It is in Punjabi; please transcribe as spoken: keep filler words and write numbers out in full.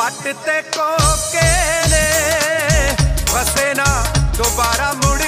जट ते कोके ने वसे ना दोबारा मुड़